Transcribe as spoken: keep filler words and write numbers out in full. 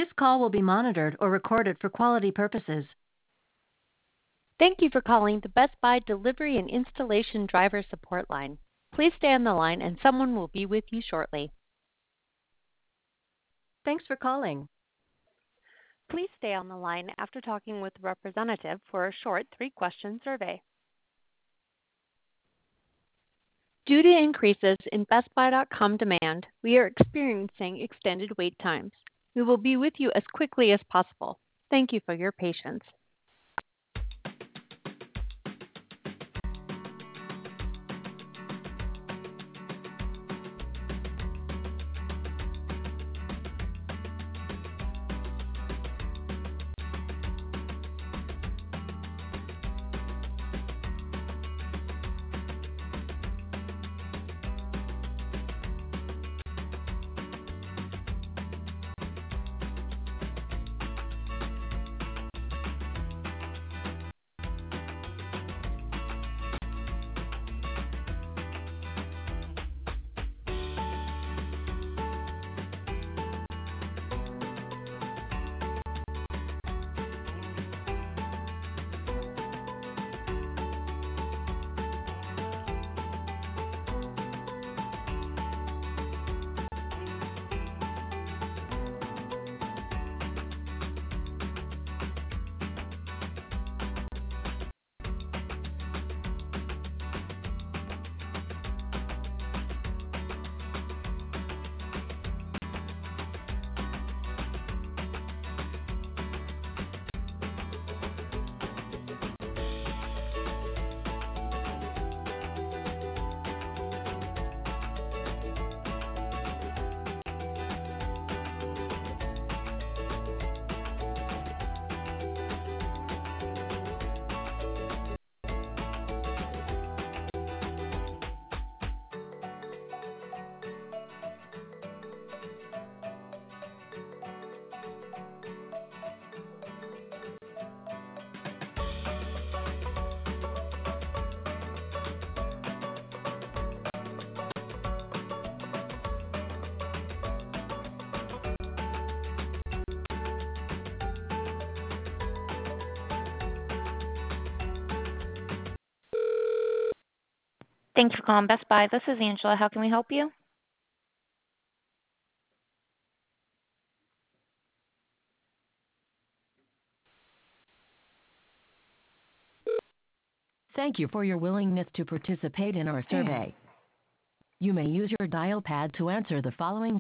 This call will be monitored or recorded for quality purposes. Thank you for calling the Best Buy Delivery and Installation Driver Support Line. Please stay on the line and someone will be with you shortly. Thanks for calling. Please stay on the line after talking with a representative for a short three-question survey. Due to increases in Best Buy dot com demand, we are experiencing extended wait times. We will be with you as quickly as possible. Thank you for your patience. Thanks for calling Best Buy. This is Angela. How can we help you? Thank you for your willingness to participate in our survey. You may use your dial pad to answer the following